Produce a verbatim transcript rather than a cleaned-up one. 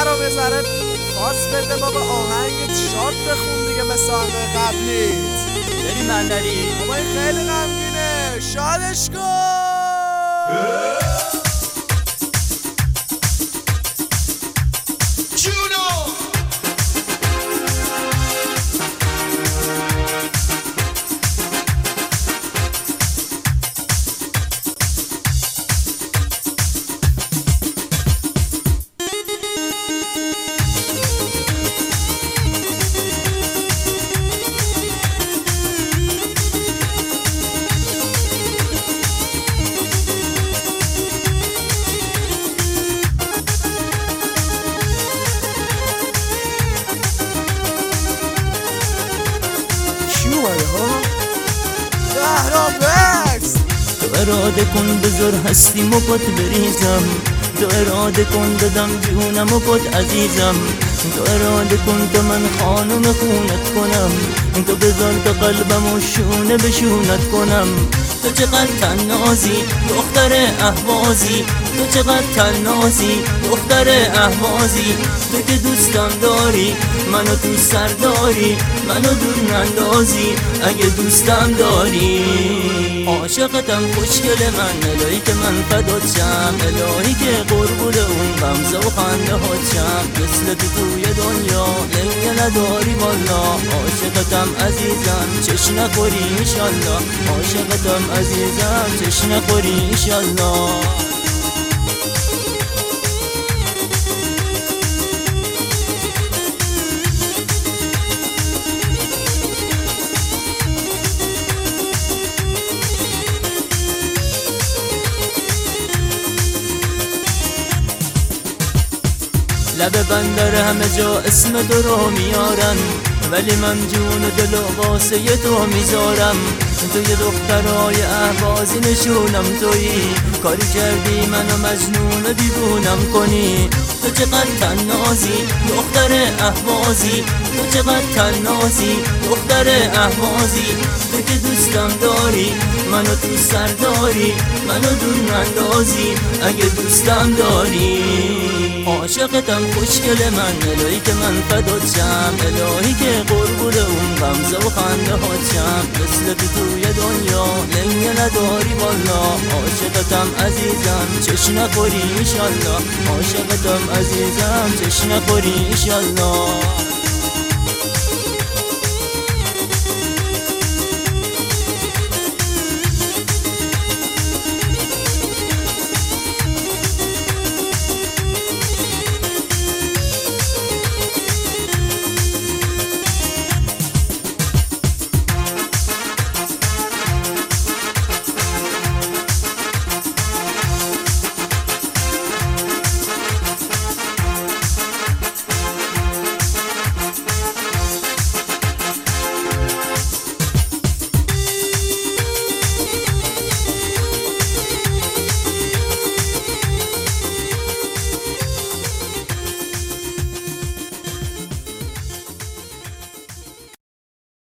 رو بذاره باز بده بابا، آهنگ شاد بخون دیگه مثل آهنگ قبلیت. بریم بندری بابا این خیلی غمگینه، شادش کن. تو اراده کن بذار هستیم و پات بریزم، تو اراده کن دادم جونم و پات عزیزم، تو اراده کن تا من خانم خونت کنم، تو بذار تا قلبم و شونه به شونت کنم. تو چقدر تنازی دختر اهوازی، تو چقدر تنازی دختر اهوازی، تو که دوستم داری منو تو سر داری، منو دور نندازی اگه دوستم داری. عاشقتم خوشگل من، الهی که من فدات شم، الهی که قربون اون غمزه و خنده هات شم. مثل تو توی دنیا لنگه نداری والا، عاشقتم عزیزم چش نخوری انشالله، عاشقتم عزیزم چش نخوری انشالله. لب بندر همه جا اسم تو رو میارن، ولی من جون و دل و واسه تو میذارم. توی دخترای اهوازی نشونم تویی، کاری کردی منو مجنون و دیوونم کنی. تو چقدر تنازی دختر اهوازی، تو چقدر تنازی دختر اهوازی، تو که دوستم داری منو تو سر داری، منو دور نندازی اگه دوستم داری. عاشقتم خوشگل من، الهی که من فدات شم، الهی که قربون اون غمزه و خنده هات شم. مثل تو توی دنیا لنگه نداری والا، عاشقتم عزیزم چش نخوری انشالله، عاشقتم عزیزم چش نخوری انشالله.